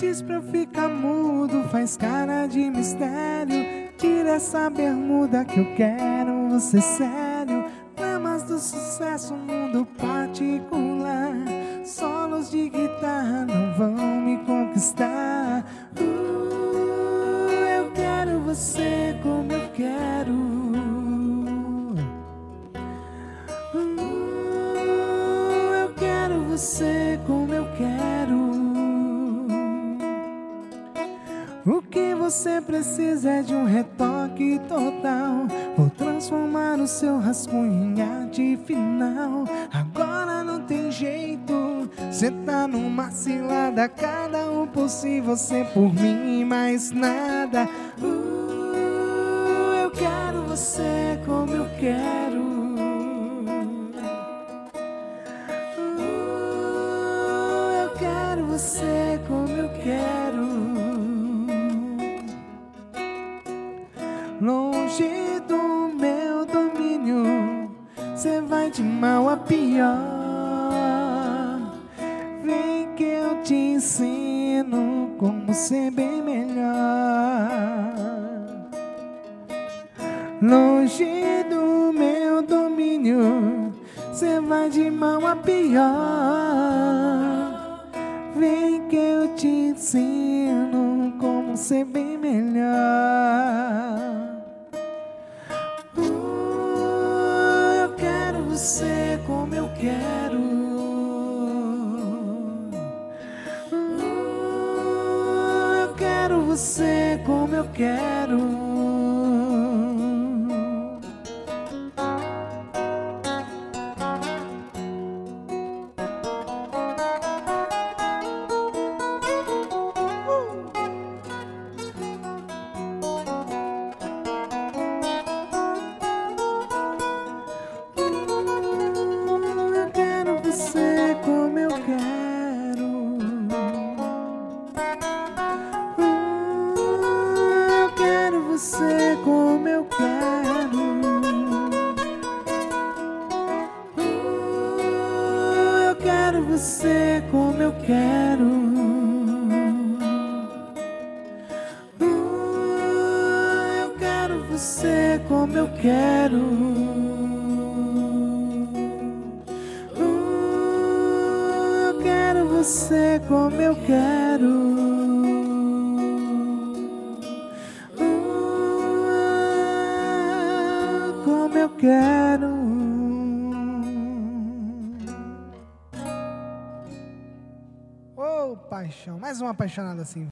Diz pra eu ficar mudo, faz cara de mistério. Tira essa bermuda que eu quero você sério. Dramas do sucesso, mundo particular. Solos de guitarra não vão me conquistar. Eu quero você como eu quero. Eu quero você como eu quero. O que você precisa é de um retoque total. Vou transformar o seu rascunho em arte final. Agora não tem jeito, cê tá numa cilada. Cada um por si, você por mim, mais nada. Eu quero você como eu quero. Eu quero você como eu quero. Longe do meu domínio, cê vai de mal a pior. Vem que eu te ensino como ser bem melhor. Longe do meu domínio, cê vai de mal a pior. Vem que eu te ensino como ser bem melhor. Eu quero você como eu quero. Eu quero você como eu quero. Você como eu quero. Eu quero você como eu quero. Eu quero você como eu quero. Eu quero você como eu quero. Você como eu quero. Como eu quero. Oh, paixão, mais uma apaixonada assim.